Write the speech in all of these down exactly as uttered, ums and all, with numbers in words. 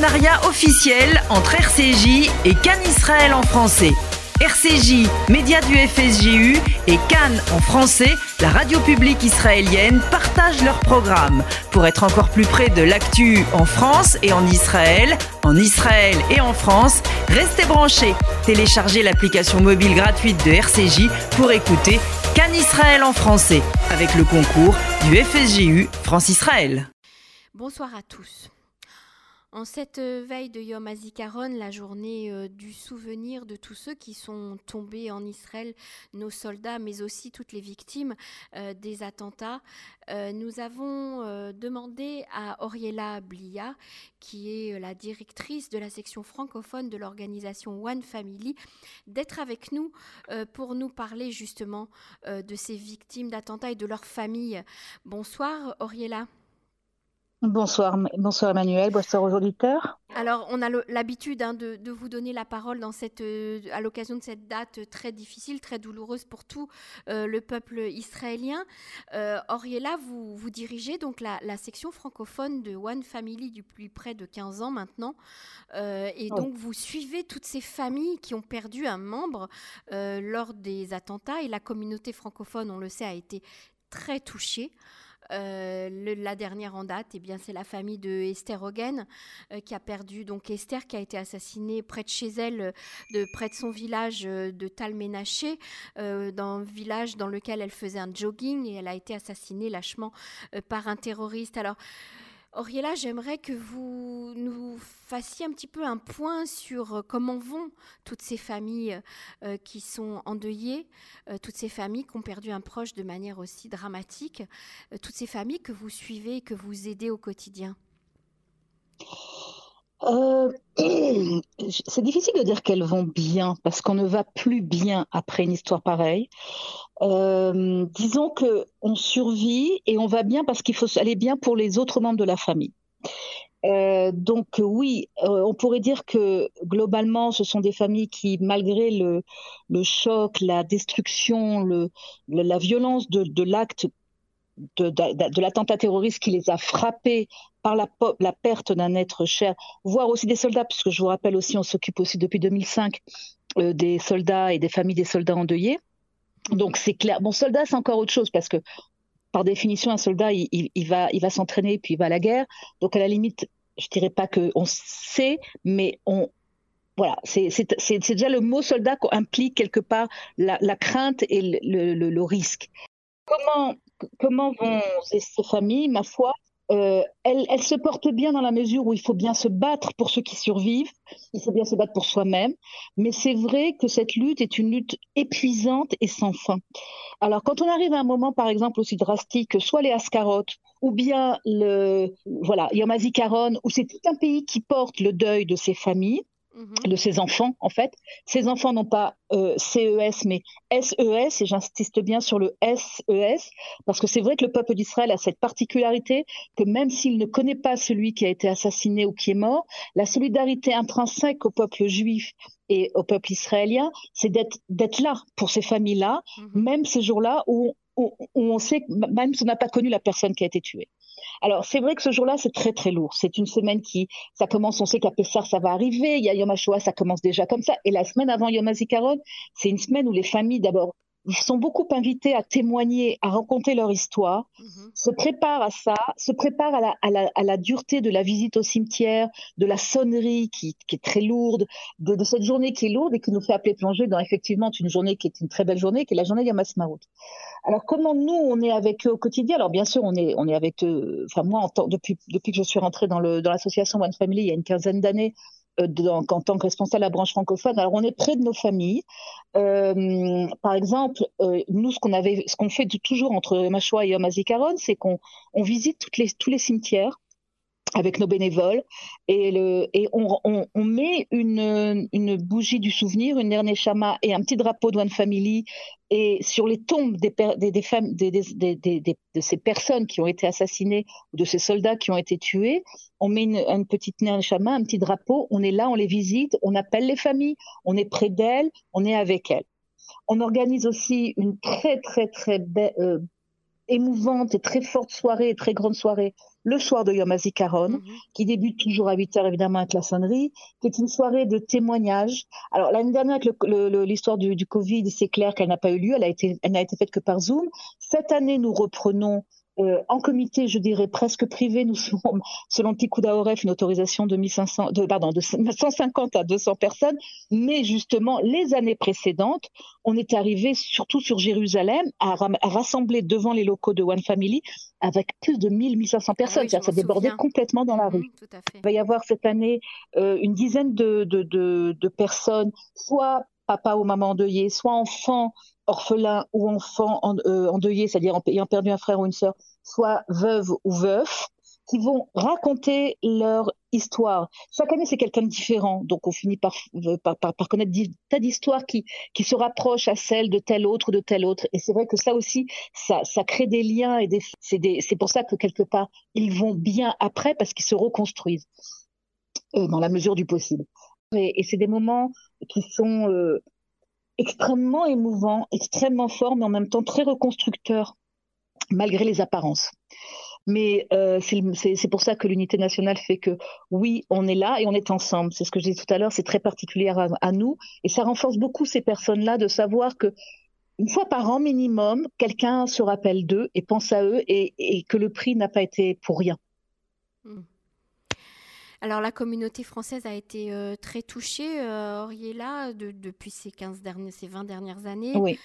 partenariat officiel entre R C J et Cannes Israël en français. R C J, média du F S J U, et Cannes en français, la radio publique israélienne, partagent leurs programmes. Pour être encore plus près de l'actu en France et en Israël, en Israël et en France, restez branchés. Téléchargez l'application mobile gratuite de R C J pour écouter Cannes Israël en français, avec le concours du F S J U France-Israël. Bonsoir à tous. En cette veille de Yom HaZikaron, la journée euh, du souvenir de tous ceux qui sont tombés en Israël, nos soldats, mais aussi toutes les victimes euh, des attentats, euh, nous avons euh, demandé à Oriela Blia, qui est la directrice de la section francophone de l'organisation One Family, d'être avec nous euh, pour nous parler justement euh, de ces victimes d'attentats et de leurs familles. Bonsoir Oriela. Bonsoir, bonsoir Emmanuel, bonsoir aux auditeurs. Alors, on a le, l'habitude hein, de, de vous donner la parole dans cette, euh, à l'occasion de cette date très difficile, très douloureuse pour tout euh, le peuple israélien. Euh, Oriela, vous, vous dirigez donc la, la section francophone de One Family depuis près de quinze ans maintenant. Euh, et donc, oui. Vous suivez toutes ces familles qui ont perdu un membre euh, lors des attentats. Et la communauté francophone, on le sait, a été très touchée. Euh, le, la dernière en date, eh bien, c'est la famille de Esther Hogan euh, qui a perdu donc Esther qui a été assassinée près de chez elle, de, près de son village euh, de Tal Menaché, euh, dans un village dans lequel elle faisait un jogging et elle a été assassinée lâchement euh, par un terroriste. Alors Oriela, j'aimerais que vous nous fassiez un petit peu un point sur comment vont toutes ces familles euh, qui sont endeuillées, euh, toutes ces familles qui ont perdu un proche de manière aussi dramatique, euh, toutes ces familles que vous suivez et que vous aidez au quotidien. Euh, c'est difficile de dire qu'elles vont bien parce qu'on ne va plus bien après une histoire pareille. Euh, disons que on survit et on va bien parce qu'il faut aller bien pour les autres membres de la famille. Euh, donc oui, euh, on pourrait dire que globalement, ce sont des familles qui, malgré le, le choc, la destruction, le, le, la violence de, de l'acte de, de, de l'attentat terroriste qui les a frappés par la, la perte d'un être cher, voire aussi des soldats, puisque je vous rappelle aussi, on s'occupe aussi depuis deux mille cinq euh, des soldats et des familles des soldats endeuillés. Donc c'est clair. Bon, soldat, c'est encore autre chose parce que par définition, un soldat, il, il, il va, il va s'entraîner puis il va à la guerre. Donc à la limite, je dirais pas que on sait, mais on, voilà, c'est, c'est, c'est, c'est déjà le mot soldat qui implique quelque part la, la crainte et le, le, le, le risque. Comment, comment vont ces, ces familles, ma foi? Euh, elle, elle se porte bien dans la mesure où il faut bien se battre pour ceux qui survivent, il faut bien se battre pour soi-même, mais c'est vrai que cette lutte est une lutte épuisante et sans fin. Alors quand on arrive à un moment par exemple aussi drastique que soit les Askarot ou bien le voilà, Yom HaZikaron, où c'est tout un pays qui porte le deuil de ces familles, Mmh. de ces enfants, en fait. Ces enfants n'ont pas euh, C E S, mais S E S, et j'insiste bien sur le S E S, parce que c'est vrai que le peuple d'Israël a cette particularité que même s'il ne connaît pas celui qui a été assassiné ou qui est mort, la solidarité intrinsèque au peuple juif et au peuple israélien, c'est d'être, d'être là pour ces familles-là, mmh. même ces jours-là où, où, où on sait que même si on n'a pas connu la personne qui a été tuée. Alors, c'est vrai que ce jour-là, c'est très, très lourd. C'est une semaine qui, ça commence, on sait qu'à Pessah, ça va arriver. Il y a Yom HaShoah, ça commence déjà comme ça. Et la semaine avant Yom HaZikaron, c'est une semaine où les familles, d'abord, ils sont beaucoup invités à témoigner, à raconter leur histoire, mmh. se préparent à ça, se préparent à la, à, la, à la dureté de la visite au cimetière, de la sonnerie qui, qui est très lourde, de, de cette journée qui est lourde et qui nous fait appeler plonger dans effectivement une journée qui est une très belle journée, qui est la journée Yom HaSmarout. Alors, comment nous, on est avec eux au quotidien? Alors, bien sûr, on est, on est avec eux, enfin, moi, en tant, depuis, depuis que je suis rentrée dans, le, dans l'association One Family, il y a une quinzaine d'années, euh, dans, en tant que responsable de la branche francophone, alors on est près de nos familles. Euh, par exemple, euh, nous, ce qu'on avait, ce qu'on fait de, toujours entre Yom HaShoah et Yom HaZikaron, c'est qu'on on visite toutes les, tous les cimetières avec nos bénévoles et, le, et on, on, on met une, une bougie du souvenir, une dernière chama et un petit drapeau de One Family et sur les tombes des, des, des femmes, des, des, des, des, des, de ces personnes qui ont été assassinées ou de ces soldats qui ont été tués, on met une, une petite dernière chama, un petit drapeau, on est là, on les visite, on appelle les familles, on est près d'elles, on est avec elles. On organise aussi une très très très belle euh, émouvante et très forte soirée, et très grande soirée, le soir de Yom HaZikaron, Mhm. qui débute toujours à huit heures évidemment avec la sonnerie, qui est une soirée de témoignages. Alors l'année dernière, avec le- le- le- l'histoire du, du Covid, c'est clair qu'elle n'a pas eu lieu, elle a été, elle n'a été faite que par Zoom. Cette année, nous reprenons euh, en comité, je dirais presque privé, nous sommes, selon Picouda Oref, une autorisation de, mille cinq cents, de, pardon, de cent cinquante à deux cents personnes, mais justement, les années précédentes, on est arrivé, surtout sur Jérusalem, à, ram- à rassembler devant les locaux de One Family avec plus de mille, mille cinq cents Ah personnes. oui, je C'est-à-dire que ça m'en débordait souviens. complètement dans la rue. Mhm, tout à fait. Il va y avoir cette année euh, une dizaine de, de, de, de personnes, soit papa ou maman endeuillés, soit enfants orphelins ou enfants en, euh, endeuillés, c'est-à-dire en- ayant perdu un frère ou une sœur, soit veuves ou veufs, qui vont raconter leur histoire. Chaque année, c'est quelqu'un de différent, donc on finit par, euh, par, par, par connaître des tas d'histoires qui, qui se rapprochent à celles de tel autre ou de tel autre. Et c'est vrai que ça aussi, ça, ça crée des liens et des, c'est, des, c'est pour ça que quelque part, ils vont bien après parce qu'ils se reconstruisent euh, dans la mesure du possible. Et, et c'est des moments qui sont euh, extrêmement émouvants, extrêmement forts, mais en même temps très reconstructeurs, malgré les apparences. Mais euh, c'est, c'est, c'est pour ça que l'unité nationale fait que oui, on est là et on est ensemble. C'est ce que je disais tout à l'heure, c'est très particulier à, à nous. Et ça renforce beaucoup ces personnes-là de savoir que une fois par an minimum, quelqu'un se rappelle d'eux et pense à eux et, et que le prix n'a pas été pour rien. Mhm. Alors la communauté française a été euh, très touchée, euh, Oriella, de, depuis ces quinze derniers, ces vingt dernières années. Oui.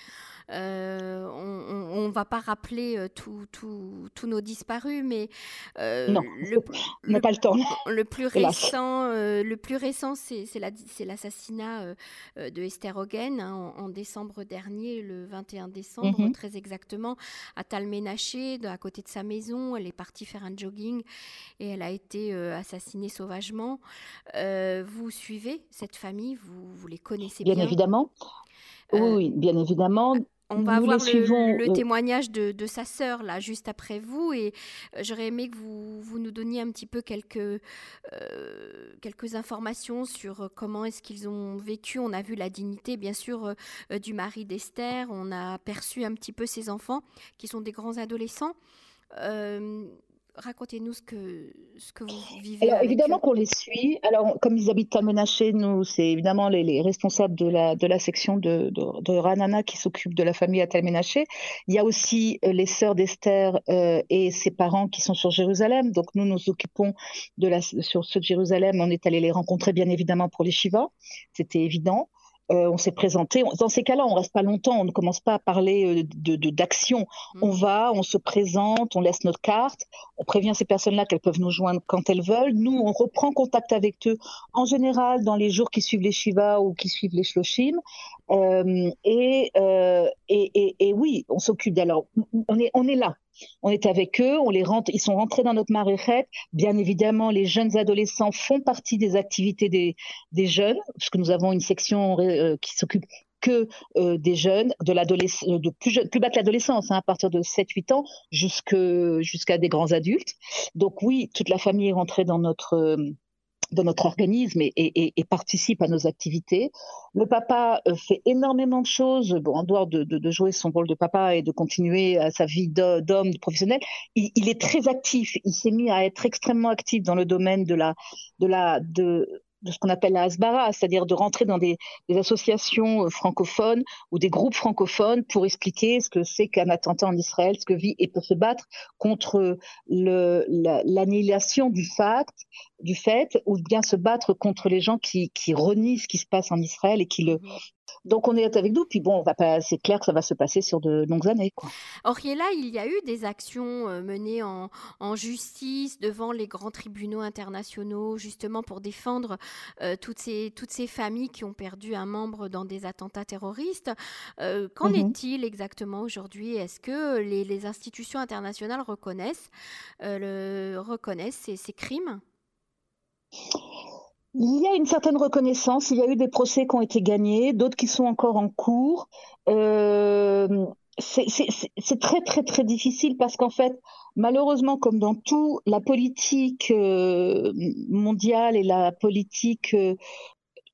Euh, on ne va pas rappeler euh, tous tout, tout nos disparus, mais euh, Non, le, on n'a le, pas le temps, le plus hélas. récent, euh, le plus récent, c'est, c'est, la, c'est l'assassinat euh, de Esther Hogan hein, en, en décembre dernier, le vingt et un décembre, Mm-hmm. très exactement, à Talménaché, à côté de sa maison. Elle est partie faire un jogging et elle a été euh, assassinée sauvagement. Euh, vous suivez cette famille, vous, vous les connaissez Bien bien. évidemment. Oui, Euh, oui, bien évidemment. On va Nous avoir les le, suivons. le euh, témoignage de, de sa sœur, là, juste après vous. Et euh, j'aurais aimé que vous, vous nous donniez un petit peu quelques, euh, quelques informations sur euh, comment est-ce qu'ils ont vécu. On a vu la dignité, bien sûr, euh, du mari d'Esther. On a perçu un petit peu ses enfants, qui sont des grands adolescents. Euh, racontez-nous ce que, ce que vous vivez Alors avec évidemment eux. qu'on les suit. Alors comme ils habitent Talménaché, nous c'est évidemment les, les responsables de la de la section de, de, de Ranana qui s'occupent de la famille à Talménaché. Il y a aussi euh, les sœurs d'Esther euh, et ses parents qui sont sur Jérusalem. Donc nous nous occupons de la sur ceux de Jérusalem. On est allé les rencontrer bien évidemment pour les Shiva. C'était évident. Euh, on s'est présenté. Dans ces cas-là, on reste pas longtemps. On ne commence pas à parler de, de, d'action. Mmh. On va, on se présente, on laisse notre carte, on prévient ces personnes-là qu'elles peuvent nous joindre quand elles veulent. Nous, on reprend contact avec eux, en général, dans les jours qui suivent les Shiva ou qui suivent les Shloshim. Euh, et, euh, et, et, et oui, on s'occupe. Alors, on est, on est là. On est avec eux, on les rentre, ils sont rentrés dans notre maréchette. Bien évidemment, les jeunes adolescents font partie des activités des, des jeunes, parce que nous avons une section euh, qui s'occupe que euh, des jeunes, de l'adolescence, de plus, jeune, plus bas que l'adolescence, hein, à partir de sept huit ans jusque, jusqu'à des grands adultes. Donc oui, toute la famille est rentrée dans notre... Euh, dans notre organisme et, et, et participe à nos activités. Le papa fait énormément de choses, bon, en dehors de, de, de jouer son rôle de papa et de continuer à sa vie d'homme professionnel. Il, il est très actif. Il s'est mis à être extrêmement actif dans le domaine de la, de la, de, de ce qu'on appelle la hasbara, c'est-à-dire de rentrer dans des, des associations francophones ou des groupes francophones pour expliquer ce que c'est qu'un attentat en Israël, ce que vit et pour se battre contre le, la, l'annihilation du fait, du fait, ou bien se battre contre les gens qui, qui renient ce qui se passe en Israël et qui le... Mmh. Donc on est avec nous, puis bon, on va pas, c'est clair que ça va se passer sur de longues années, quoi. Oriella, il y a eu des actions euh, menées en, en justice devant les grands tribunaux internationaux, justement pour défendre euh, toutes, ces, toutes ces familles qui ont perdu un membre dans des attentats terroristes. Euh, qu'en Mm-hmm. est-il exactement aujourd'hui? Est-ce que les, les institutions internationales reconnaissent, euh, le, reconnaissent ces, ces crimes? Il y a une certaine reconnaissance, il y a eu des procès qui ont été gagnés, d'autres qui sont encore en cours. Euh, c'est, c'est, c'est très très très difficile parce qu'en fait, malheureusement, comme dans tout, la politique euh, mondiale et la politique euh,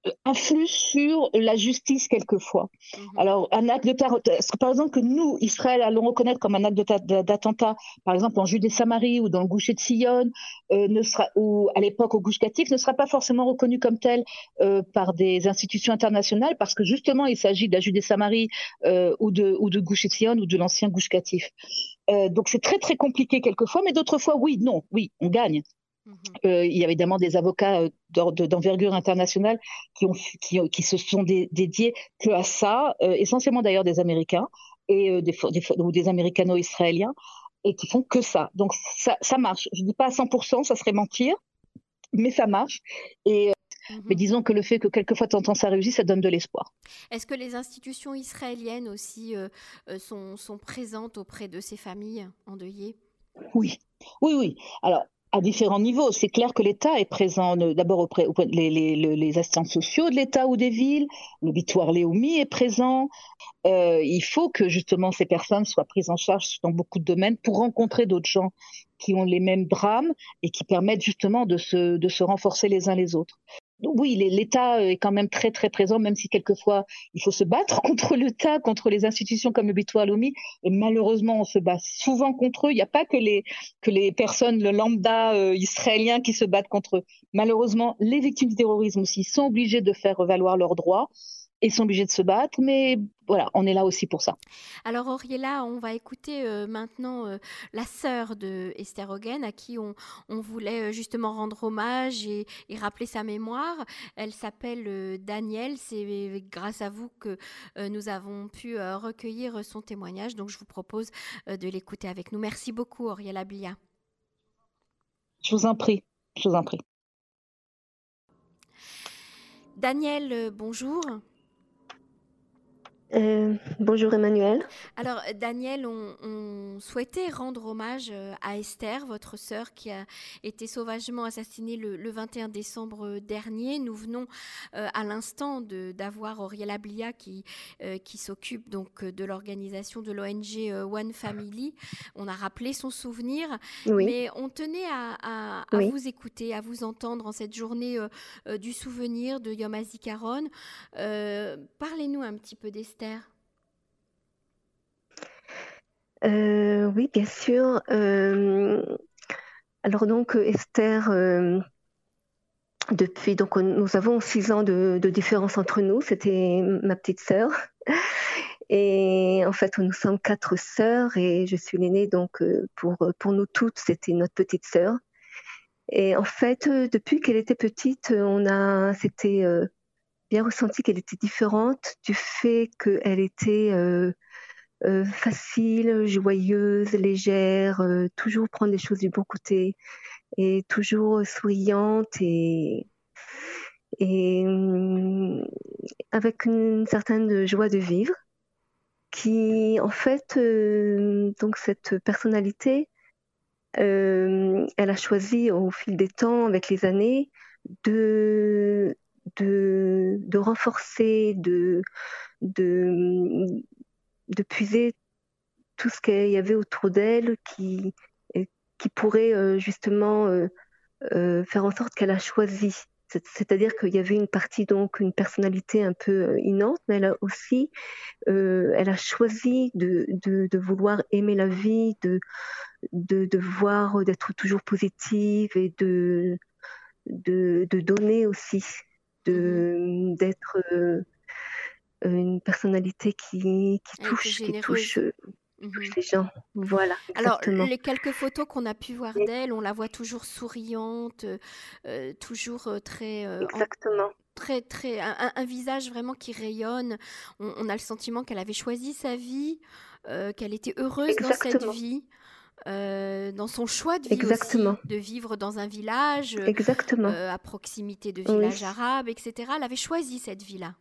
influe sur la justice quelquefois. Mmh. Alors, un acte de terroriste, par exemple, que nous, Israël, allons reconnaître comme un acte de d'attentat, par exemple en Judée-Samarie ou dans le Gush Etzion, euh, ne sera, ou à l'époque au Gush Katif, ne sera pas forcément reconnu comme tel euh, par des institutions internationales, parce que justement, il s'agit de la Judée-Samarie euh, ou de, ou de Gush Etzion ou de l'ancien Gush Katif. Euh, donc, c'est très, très compliqué quelquefois, mais d'autres fois, oui, non, oui, on gagne. Mm-hmm. Euh, il y a évidemment des avocats euh, d'envergure internationale qui, ont, qui, qui se sont dé, dédiés que à ça, euh, essentiellement d'ailleurs des Américains et euh, des, des, ou des Américano-israéliens, et qui font que ça. Donc ça, ça marche. Je ne dis pas à cent pour cent, ça serait mentir, mais ça marche. Et, euh, mm-hmm. Mais disons que le fait que quelquefois tu entends ça réussit, ça donne de l'espoir. Est-ce que les institutions israéliennes aussi euh, sont, sont présentes auprès de ces familles endeuillées ? Oui, oui, oui. Alors, à différents niveaux. C'est clair que l'État est présent d'abord auprès des les, les, les assistants sociaux de l'État ou des villes, le Bitoire Léomi est présent. Euh, il faut que justement ces personnes soient prises en charge dans beaucoup de domaines pour rencontrer d'autres gens qui ont les mêmes drames et qui permettent justement de se, de se renforcer les uns les autres. Donc oui, l'État est quand même très très présent, même si quelquefois il faut se battre contre l'État, contre les institutions comme le Bitoire Léomi, et malheureusement on se bat souvent contre eux. Il n'y a pas que les, que les personnes, le lambda euh, israélien qui se battent contre eux. Malheureusement, les victimes du terrorisme aussi sont obligées de faire valoir leurs droits et sont obligés de se battre, mais voilà, on est là aussi pour ça. Alors Auriella, on va écouter euh, maintenant euh, la sœur de Esther Hogan, à qui on, on voulait euh, justement rendre hommage et, et rappeler sa mémoire. Elle s'appelle euh, Danielle, c'est grâce à vous que euh, nous avons pu euh, recueillir son témoignage, donc je vous propose euh, de l'écouter avec nous. Merci beaucoup Auriella Blia. Je vous en prie, je vous en prie. Danielle, euh, bonjour. Euh, bonjour Emmanuel. Alors Danielle, on, on souhaitait rendre hommage à Esther, votre sœur qui a été sauvagement assassinée le, le vingt et un décembre dernier. Nous venons euh, à l'instant d'avoir Auriella Blia qui, euh, qui s'occupe donc de l'organisation de l'O N G euh, One Family. On a rappelé son souvenir, oui. Mais on tenait à, à, à oui. vous écouter, à vous entendre en cette journée euh, euh, du souvenir de Yom HaZikaron. Euh, Parlez-nous un petit peu d'Esther. Euh, oui, bien sûr. Euh, alors donc Esther, euh, depuis donc nous avons six ans de, de différence entre nous. C'était ma petite sœur. Et en fait, nous sommes quatre sœurs et je suis l'aînée. Donc pour pour nous toutes, c'était notre petite sœur. Et en fait, depuis qu'elle était petite, on a c'était euh, bien ressenti qu'elle était différente du fait qu'elle était euh, Euh, facile, joyeuse, légère, euh, toujours prendre les choses du bon côté et toujours souriante et, et euh, avec une certaine joie de vivre qui en fait euh, donc cette personnalité euh, elle a choisi au fil des temps avec les années de de, de renforcer de de de puiser tout ce qu'il y avait autour d'elle qui, qui pourrait euh, justement euh, euh, faire en sorte qu'elle a choisi. C'est-à-dire qu'il y avait une partie, donc une personnalité un peu innante, mais elle a aussi euh, elle a choisi de, de, de vouloir aimer la vie, de, de, de voir, d'être toujours positive et de, de, de donner aussi, de, d'être... Euh, une personnalité qui, qui touche, qui touche, euh, qui touche mm-hmm. les gens. Voilà. Exactement. Alors, les quelques photos qu'on a pu voir oui. d'elle, on la voit toujours souriante, euh, toujours euh, très... Euh, exactement. En, très, très, un, un visage vraiment qui rayonne. On, on a le sentiment qu'elle avait choisi sa vie, euh, qu'elle était heureuse exactement. Dans cette vie. Euh, dans son choix de vie exactement. Aussi, de vivre dans un village euh, à proximité de villages oui. arabes, et cetera. Elle avait choisi cette vie-là.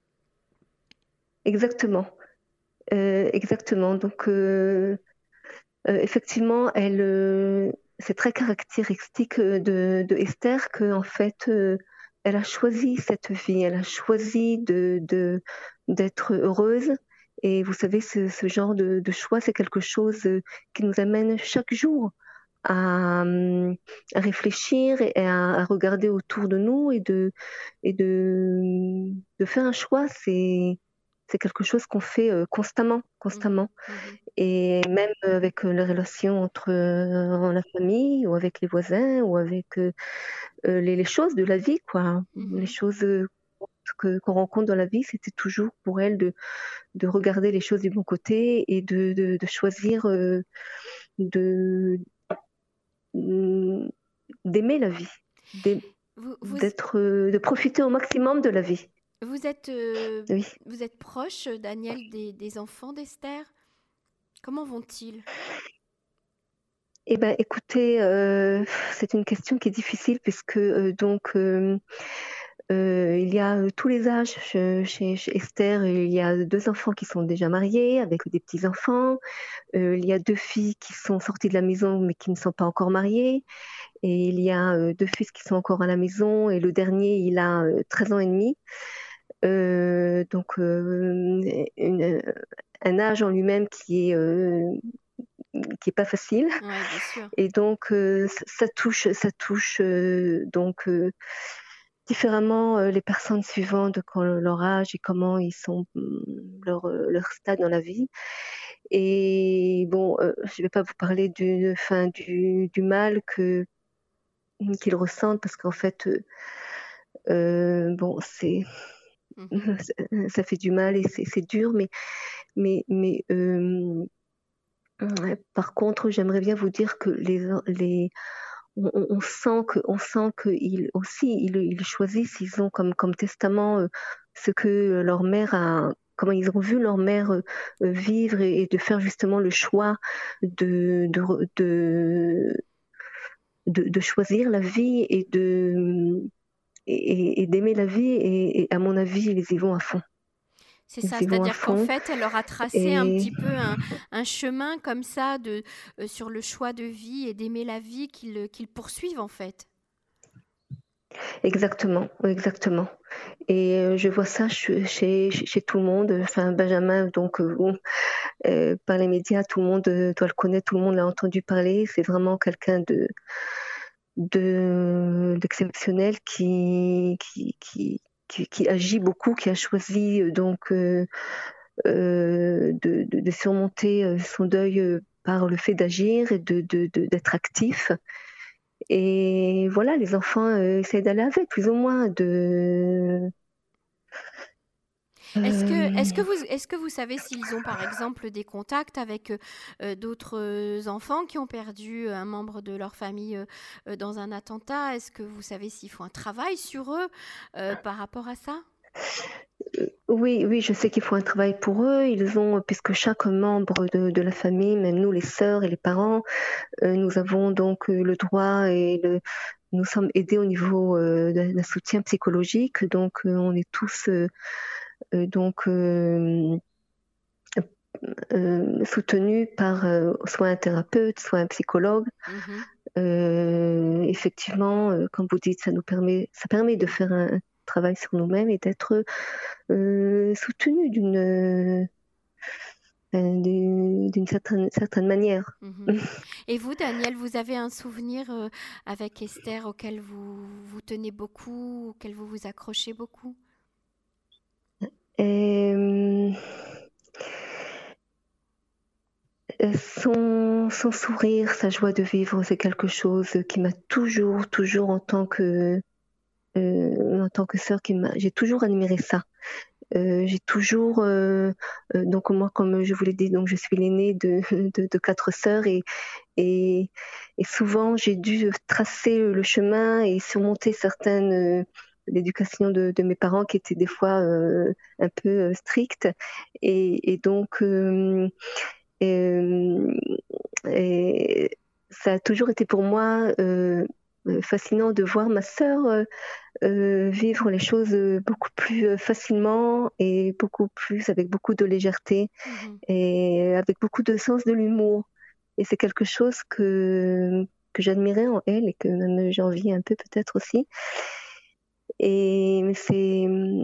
Exactement, euh, exactement. Donc, euh, euh, effectivement, elle, euh, c'est très caractéristique de, de Esther que, en fait, euh, elle a choisi cette vie. Elle a choisi de, de d'être heureuse. Et vous savez, ce, ce genre de, de choix, c'est quelque chose qui nous amène chaque jour à, à réfléchir et à, à regarder autour de nous et de, et de, de faire un choix. C'est, c'est quelque chose qu'on fait euh, constamment, constamment. Mhm, mhm. Et même avec euh, les relations entre euh, la famille ou avec les voisins ou avec euh, euh, les, les choses de la vie, quoi. Mhm. Les choses euh, que, qu'on rencontre dans la vie, c'était toujours pour elle de, de regarder les choses du bon côté et de, de, de choisir euh, de, d'aimer la vie, Vous, vous, d'être, euh, de profiter au maximum de la vie. vous êtes, euh, Oui. vous êtes proche, Daniel, des, des enfants d'Esther? Comment vont-ils? Eh ben, écoutez, euh, c'est une question qui est difficile puisque euh, donc euh, euh, il y a euh, tous les âges chez, chez, chez Esther. Il y a deux enfants qui sont déjà mariés avec des petits enfants. Euh, il y a deux filles qui sont sorties de la maison mais qui ne sont pas encore mariées. Et il y a euh, deux fils qui sont encore à la maison. Et le dernier, il a euh, treize ans et demi. Euh, donc euh, une, un âge en lui-même qui est euh, qui est pas facile. Ouais, bien sûr. Et donc euh, ça, ça touche, ça touche euh, donc euh, différemment euh, les personnes suivant de quand, leur âge et comment ils sont leur leur stade dans la vie. Et bon, euh, je vais pas vous parler du, fin, du, du mal que qu'ils ressentent parce qu'en fait, euh, euh, bon, c'est Mhm. ça fait du mal et c'est, c'est dur, mais mais mais euh, par contre, j'aimerais bien vous dire que les les on, on sent que on sent qu'ils aussi ils, ils choisissent, ils ont comme comme testament euh, ce que leur mère a, comment ils ont vu leur mère euh, vivre et, et de faire justement le choix de de, de de de choisir la vie et de et, et d'aimer la vie et, et à mon avis ils y vont à fond. C'est Ils ça, y vont à c'est-à-dire qu'en fond fait, elle leur a tracé un et petit peu un, un chemin comme ça de, euh, sur le choix de vie et d'aimer la vie qu'ils qu'ils poursuivent en fait. exactement, exactement. Et euh, je vois ça chez, chez, chez tout le monde. Enfin, Benjamin, donc, euh, bon, euh, par les médias, tout le monde euh, doit le connaître, tout le monde l'a entendu parler. C'est vraiment quelqu'un de, de, d'exceptionnel qui, qui, qui, qui, qui agit beaucoup, qui a choisi euh, donc euh, euh, de, de, de surmonter euh, son deuil euh, par le fait d'agir et de, de, de, d'être actif. Et voilà, les enfants euh, essayent d'aller avec, plus ou moins, de... Est-ce que, est-ce que Euh, vous, est-ce que vous savez s'ils ont par exemple des contacts avec euh, d'autres euh, enfants qui ont perdu un membre de leur famille euh, euh, dans un attentat? Est-ce que vous savez s'ils font un travail sur eux euh, par rapport à ça? oui, oui, je sais qu'il faut un travail pour eux. Ils ont, puisque chaque membre de, de la famille, même nous, les sœurs et les parents, euh, nous avons donc euh, le droit et le, nous sommes aidés au niveau euh, d'un d'un soutien psychologique. Donc, euh, on est tous euh, euh, donc euh, euh, soutenus par euh, soit un thérapeute, soit un psychologue. Mhm. Euh, effectivement, euh, comme vous dites, ça nous permet, ça permet de faire un travail sur nous-mêmes et d'être euh, soutenus d'une euh, d'une d'une certaine, certaine manière. Mhm. Et vous, Daniel, vous avez un souvenir euh, avec Esther auquel vous vous tenez beaucoup, auquel vous vous accrochez beaucoup? Et, euh, son, son sourire, sa joie de vivre, c'est quelque chose qui m'a toujours, toujours en tant que euh, en tant que sœur, qui m'a, j'ai toujours admiré ça. Euh, j'ai toujours, euh, euh, donc moi, comme je vous l'ai dit, donc je suis l'aînée de, de, de quatre sœurs et, et, et souvent j'ai dû tracer le chemin et surmonter certaines euh, l'éducation de, de mes parents qui étaient des fois euh, un peu euh, strictes et, et donc euh, et, et ça a toujours été pour moi euh, fascinant de voir ma sœur euh, euh, vivre les choses euh, beaucoup plus euh, facilement et beaucoup plus avec beaucoup de légèreté Mhm. et avec beaucoup de sens de l'humour. Et c'est quelque chose que, que j'admirais en elle et que même j'envie un peu peut-être aussi. Et c'est,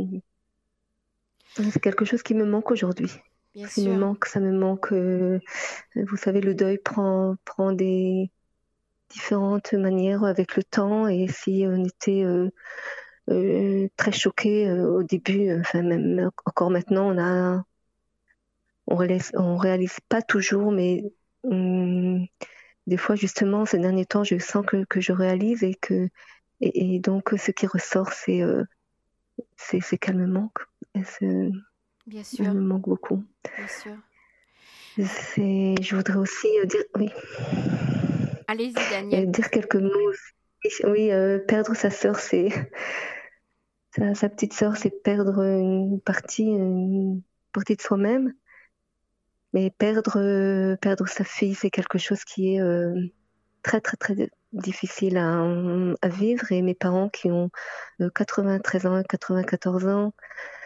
c'est quelque chose qui me manque aujourd'hui. Bien Ça me sûr. manque, ça me manque. euh, vous savez, le deuil prend, prend des, différentes manières avec le temps, et si on était euh, euh, très choqué euh, au début, enfin même encore maintenant, on a, on réalise, on réalise pas toujours, mais hum, des fois justement ces derniers temps, je sens que, que je réalise et que et, et donc ce qui ressort, c'est euh, c'est, c'est qu'elle me manque. Et c'est, Bien sûr. Elle me manque beaucoup. Bien sûr. C'est, je voudrais aussi euh, dire, oui. Allez-y, Euh, Daniel. dire quelques mots. aussi. Oui, euh, perdre sa sœur, c'est sa, sa petite sœur, c'est perdre une partie, une partie de soi-même. Mais perdre, euh, perdre sa fille, c'est quelque chose qui est euh, très, très, très difficile à, à vivre. Et mes parents qui ont euh, quatre-vingt-treize ans et quatre-vingt-quatorze ans,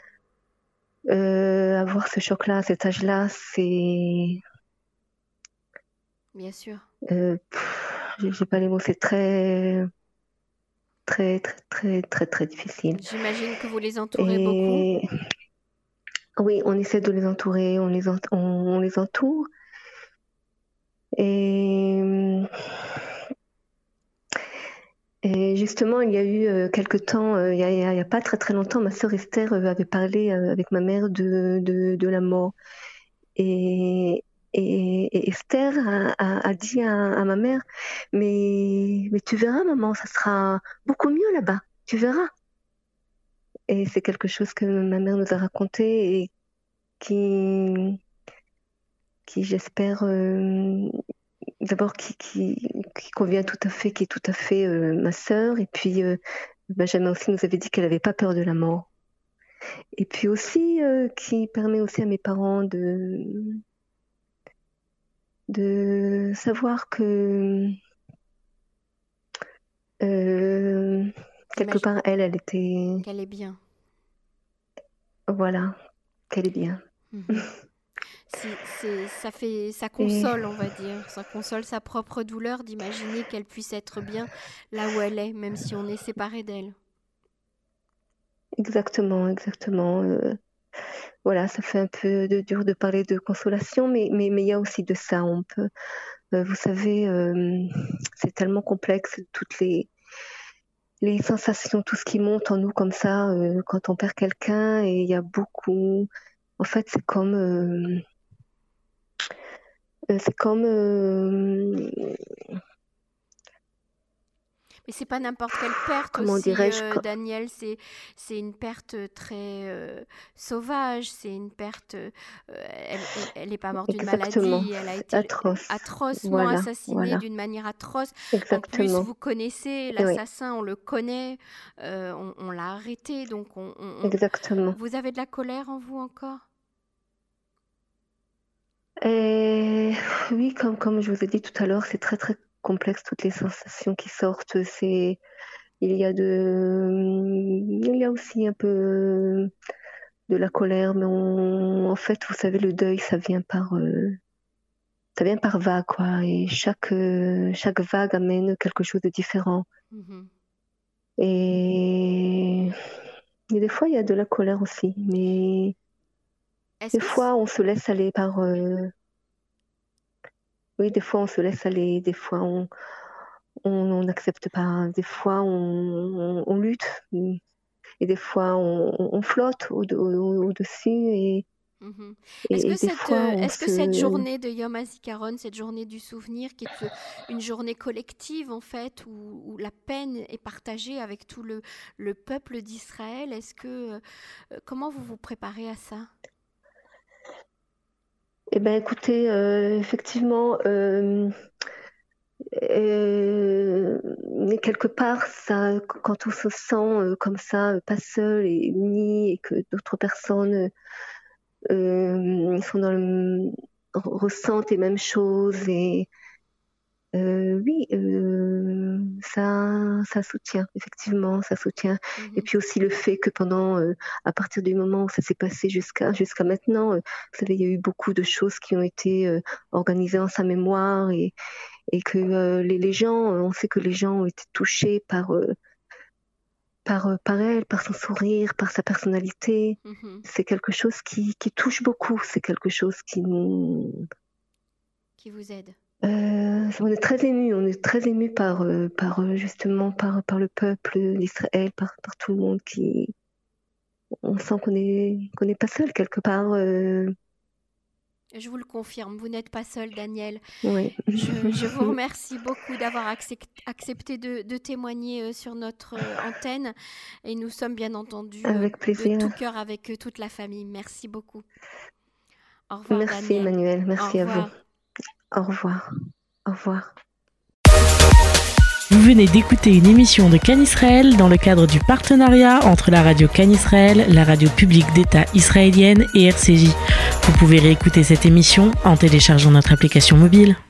euh, avoir ce choc-là, à cet âge-là, c'est... Bien sûr. Euh, pff, j'ai, j'ai pas les mots, c'est très, très, très, très, très, très difficile. J'imagine que vous les entourez Et... beaucoup. Oui, on essaie de les entourer, on les, ent- on, on les entoure. Et... Et justement, il y a eu euh, quelque temps, euh, il n'y a, a, a pas très très longtemps, ma sœur Esther euh, avait parlé euh, avec ma mère de, de, de la mort. Et, et, et Esther a, a, a dit à, à ma mère, mais, mais tu verras maman, ça sera beaucoup mieux là-bas, tu verras. Et c'est quelque chose que ma mère nous a raconté et qui, qui j'espère, euh, d'abord qui, qui, qui convient tout à fait, qui est tout à fait euh, ma sœur. Et puis euh, Benjamin aussi nous avait dit qu'elle n'avait pas peur de la mort. Et puis aussi euh, qui permet aussi à mes parents de de savoir que euh, quelque part elle, elle était... Qu'elle est bien. Voilà, qu'elle est bien. Mmh. C'est, c'est, ça fait, ça console, on va dire. Ça console sa propre douleur d'imaginer qu'elle puisse être bien là où elle est, même si on est séparé d'elle. Exactement, exactement. Euh, voilà, ça fait un peu de, dur de parler de consolation, mais mais mais il y a aussi de ça. On peut, euh, vous savez, euh, c'est tellement complexe, toutes les les sensations, tout ce qui monte en nous comme ça euh, quand on perd quelqu'un, et il y a beaucoup. En fait, c'est comme euh, euh, c'est comme euh, Mais c'est pas n'importe quelle perte comment aussi, dirais-je euh, quand... Daniel. C'est, c'est une perte très euh, sauvage. C'est une perte. Euh, elle, elle est pas morte d'une Exactement. maladie. Elle a été Atroce. atrocement Voilà, assassinée voilà. d'une manière atroce. Exactement. En plus, vous connaissez l'assassin, Oui. on le connaît. Euh, on, on l'a arrêté, donc on, on, on... Exactement. Vous avez de la colère en vous encore? Et oui, comme comme je vous ai dit tout à l'heure, c'est très très complexe, toutes les sensations qui sortent. C'est il y a de il y a aussi un peu de la colère, mais on, en fait, vous savez, le deuil, ça vient par euh, ça vient par vague, quoi. Et chaque euh, chaque vague amène quelque chose de différent. Mmh. Et... et des fois, il y a de la colère aussi, mais Est-ce des que fois, on se laisse aller par euh, oui, des fois, on se laisse aller, des fois, on on n'accepte pas, des fois, on, on, on lutte, et des fois, on, on flotte au, au, au-dessus, et, Mmh. et, Est-ce et que des cette, fois, euh, on est-ce que se... cette journée de Yom HaZikaron, cette journée du souvenir, qui est euh, une journée collective en fait, où, où la peine est partagée avec tout le, le peuple d'Israël, est-ce que euh, comment vous vous préparez à ça? Eh bien, écoutez, euh, effectivement, euh, euh, mais quelque part, ça, quand on se sent euh, comme ça, euh, pas seul et uni, et que d'autres personnes euh, sont dans le, ressentent les mêmes choses, et euh, oui, euh, ça, ça soutient, effectivement, ça soutient. Mmh. Et puis aussi le fait que pendant, euh, à partir du moment où ça s'est passé jusqu'à jusqu'à maintenant, euh, vous savez, il y a eu beaucoup de choses qui ont été euh, organisées en sa mémoire, et, et que euh, les, les gens, on sait que les gens ont été touchés par, euh, par, euh, par elle, par son sourire, par sa personnalité. Mmh. C'est quelque chose qui, qui touche beaucoup, c'est quelque chose qui nous... Qui vous aide. Euh, on est très ému, on est très ému par, euh, par euh, justement par, par le peuple d'Israël, par, par tout le monde qui, on sent qu'on est qu'on n'est pas seul quelque part. Euh... Je vous le confirme, vous n'êtes pas seul, Daniel. Oui. Je, je vous remercie beaucoup d'avoir accepté de, de témoigner sur notre antenne et nous sommes bien entendu avec plaisir. de tout cœur avec toute la famille. Merci beaucoup. Au revoir, merci Daniel. Emmanuel, merci Au à revoir. vous. Au revoir. Au revoir. Vous venez d'écouter une émission de Cannes Israël dans le cadre du partenariat entre la radio Cannes Israël, la radio publique d'État israélienne et R C J. Vous pouvez réécouter cette émission en téléchargeant notre application mobile.